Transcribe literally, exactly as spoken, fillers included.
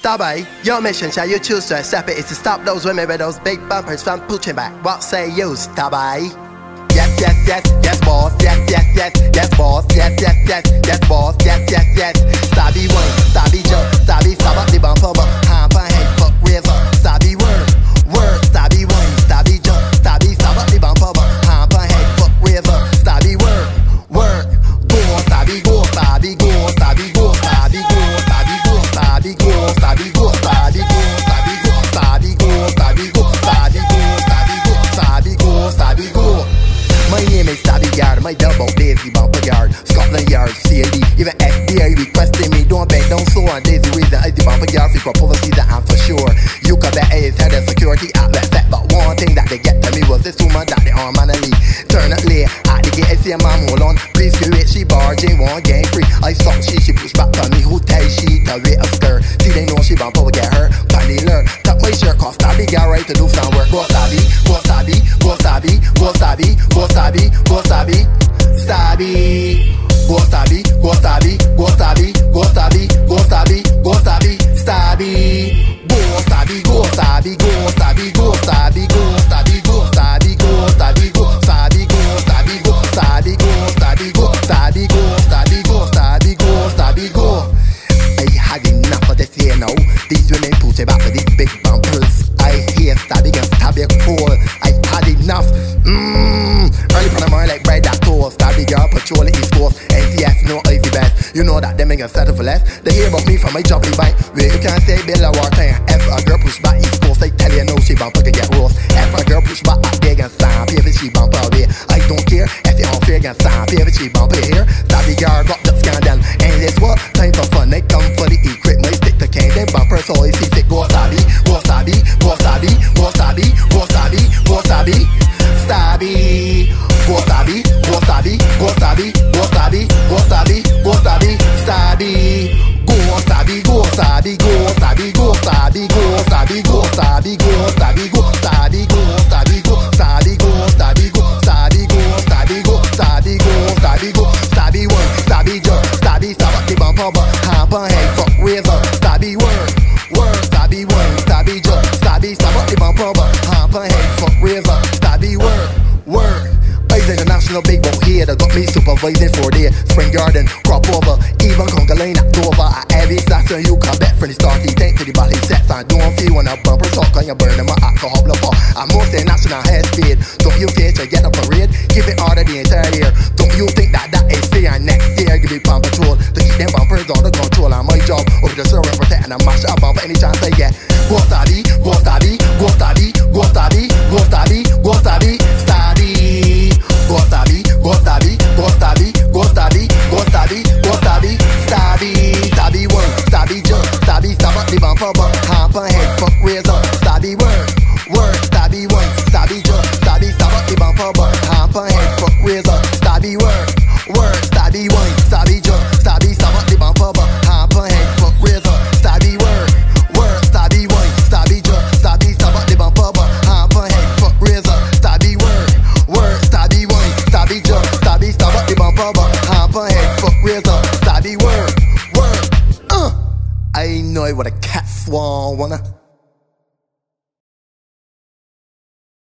Stabby, your mission shall you choose to accept it is to stop those women with those big bumpers from pushing back. What say you, Stabby? Yes, yes, yes, yes, boss. Yes, yes, yes, yes, boss. Yes, yes, yes, yes, boss. Yes, yes, yes. Stabby one, stabby jump, stabby stab up the bumper, but hamper head fuck river. Stabby word, word, stabby one, stabby jump, stabby stab up the bumper, but hamper head fuck river. Stabby word, word, go, stabby go, stabby go, stabby go, stabby go, stabby go, stabby go, stabby go, stabby go, stabby go, stabby go, stabby go, stabby go, stabby go, stabby go, stabby go. My name is Stabby Yard, my double Daisy Bumper Yard, Scotland Yard, C A D, even F B I requesting me, don't bet, don't so on Daisy reason, I the Bumper Yard, for proposal season, and for sure, you can bet it's head of security outlet set, but one thing that they get to me was this woman that they arm and a lead, turn it late, at the gate, I see a man hold on, please do it, she barging, one game free, I stop, she, she push back on me, who tell she, to wait a stir, see they know she bumper will get her, panty lure, tuck my shirt, cause Stabby got right to do some work, go Stabby, go Stabby, go Stabby, go Stabby, go Stabby, go Stabby, Stabby, go Stabby, go Stabby, go Stabby, go Stabby, go Stabby, go Stabby, Stabby, go Stabby, go Stabby, go Stabby, go Stabby, go Stabby, go Stabby, go Stabby, go Stabby, go Stabby, go Stabby, go Stabby, go Stabby, go Stabby, go Stabby, go Stabby, go. I had enough of this here now. These women push it back with these big bumpers. I hear Stabby and Stabby cool. I had enough. Mmm. Early part of my like bread that toast. Stabby girl patrol the East Coast. N C S no easy best. You know that them ain't gonna settle for less. They hear about me from my jubbly bite. Where you can't say Bill or time. If a girl push back East Coast, I tell you no, she bumper can get roast. If a girl push back I big and stamp, if she bumper away. I don't care if you unfair and stamp, if she bumper here. Stabby girl got the scandal. And this what? Time for fun. They come for the equipment. Stick to cane, them bumper so I see it. Go Stabby, go Stabby, go Stabby, go Stabby, go Stabby, go Stabby, Stabby, go Stabby, go Stabby, go Stabby, go Stabby, go Stabby, go Stabby, Stabby, go Stabby, go Stabby, go Stabby, go Stabby, go Stabby, go Stabby, go Stabby, go Stabby, go Stabby, go Stabby, go Stabby, go Stabby, go Stabby, go Stabby, go Stabby, go Stabby one, Stabby jump, Stabby stab up the bumper, but hamper head fuck razor, Stabby word, word, Stabby one, Stabby jump, Stabby stab up the bumper, but hamper head fuck razor, Stabby word, word. I's international big boat here that got me supervising for the spring garden, crop over, even conquer line October. At every station you come back from the start, he tank to the body sets and don't feel when a bumper talk on your burn my alcohol blow up. I'm most international head speed. Don't you face to get a parade? Give it order the entire year. Don't you think that that is fair? Next year give me pump patrol to keep them bumpers under control. And my job over the server protect and I mash up bumper any chance I get. Go Stabby, go Stabby, go Stabby, go Stabby, go Stabby, go Stabby, Stabby. Go Stabby, go Stabby, go Stabby, go Stabby, go Stabby, go Stabby, Stabby, Stabby one, Stabby jump, Stabby stab up the bumper, but hamper head fuck razor, Stabby word, word, Stabby one, Stabby jump, Stabby stab up the bumper, but hamper head fuck razor, Stabby word, word, Stabby one, Stabby jump, Stabby stab up the bumper, but hamper head fuck razor, Stabby word, word, Stabby one, Stabby jump, Stabby stab up the bumper, but hamper head fuck razor, Stabby word, word, Stabby one, Stabby jump, Stabby stab up the bumper, but hamper head fuck razor, Stabby word, word, uh. I know what a cat swan wanna.